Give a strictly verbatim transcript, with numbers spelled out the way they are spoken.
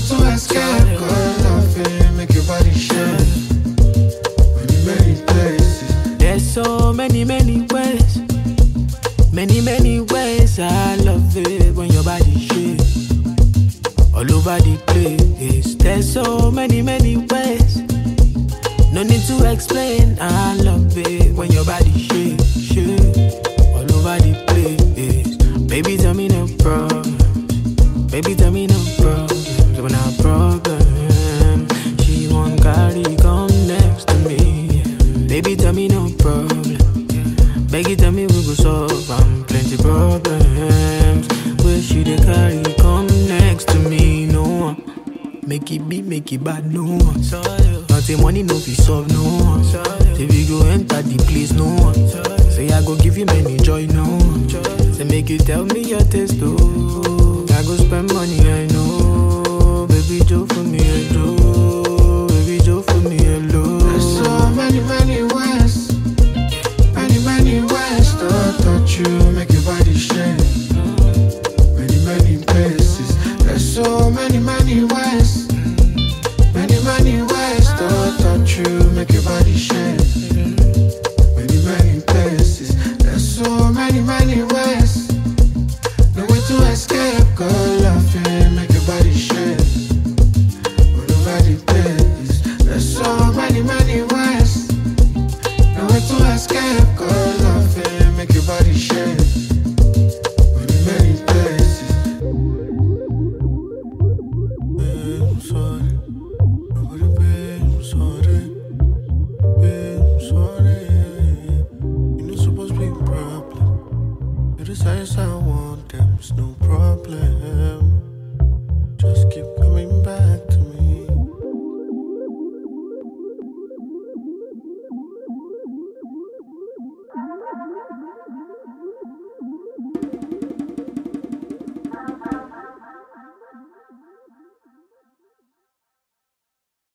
to escape, cause loving make your body shake. Many, many places. There's so many, many ways. Many, many ways. I love it when your body shakes. All over the place. There's so many, many ways. No need to explain. I love it when your body shakes, shake. All over the place. Baby, tell me no problem. Baby, tell me no problem. When I problem, she won't carry, come next to me. Baby, tell me no problem. Baby, tell me we go solve. I'm plenty problems. Where she dey carry, come next to me. No one. Make it be, make it bad, no one. Nothing money, no be solve, no one. Say we go enter the place, no one. Say I go give you many joy, no one. Say make you tell me your taste, oh. I go spend money, I know. Baby, Joe for me, hello. Baby, Joe for me, hello. There's so many, many ways. Many, many ways to touch you, make your body shake. Many, many places. There's so many, many ways. Many, many ways to touch you, make your body shake. Many, many places. There's so many, many ways. No way to escape, cause loving make your body shake. All over the place. There's so many, many ways. No way to escape, cause loving make your body shake. Many, many places. I'm sorry. Nobody pay, I'm sorry. Babe, I'm sorry. You're not supposed to be a problem. You're the science